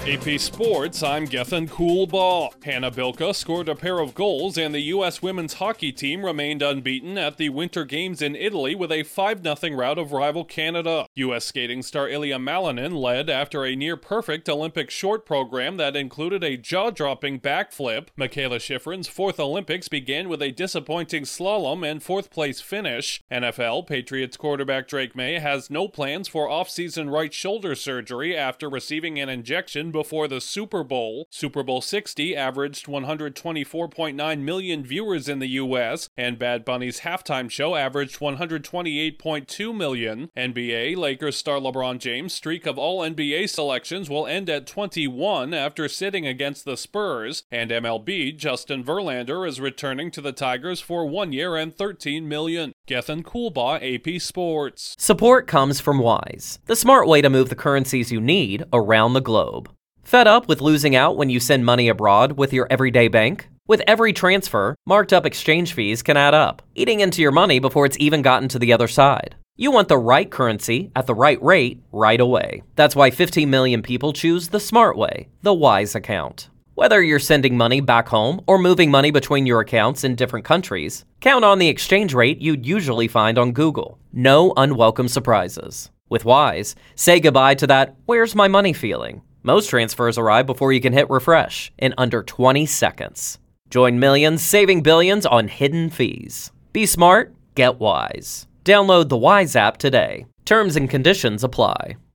AP Sports, I'm Gethin Coolbaugh. Hannah Bilka scored a pair of goals and the U.S. women's hockey team remained unbeaten at the Winter Games in Italy with a 5-0 rout of rival Canada. U.S. skating star Ilya Malinin led after a near-perfect Olympic short program that included a jaw-dropping backflip. Mikaela Shiffrin's fourth Olympics began with a disappointing slalom and fourth-place finish. NFL, Patriots quarterback Drake May has no plans for off-season right shoulder surgery after receiving an injection before the Super Bowl. Super Bowl 60 averaged 124.9 million viewers in the U.S., and Bad Bunny's halftime show averaged 128.2 million. NBA, Lakers star LeBron James' streak of all NBA selections will end at 21 after sitting against the Spurs, and MLB, Justin Verlander is returning to the Tigers for 1 year and $13 million. Gethin Coolbaugh, AP Sports. Support comes from Wise, the smart way to move the currencies you need around the globe. Fed up with losing out when you send money abroad with your everyday bank? With every transfer, marked up exchange fees can add up, eating into your money before it's even gotten to the other side. You want the right currency at the right rate right away. That's why 15 million people choose the smart way, the Wise account. Whether you're sending money back home or moving money between your accounts in different countries, count on the exchange rate you'd usually find on Google. No unwelcome surprises. With Wise, say goodbye to that "where's my money" feeling. Most transfers arrive before you can hit refresh in under 20 seconds. Join millions saving billions on hidden fees. Be smart, get Wise. Download the Wise app today. Terms and conditions apply.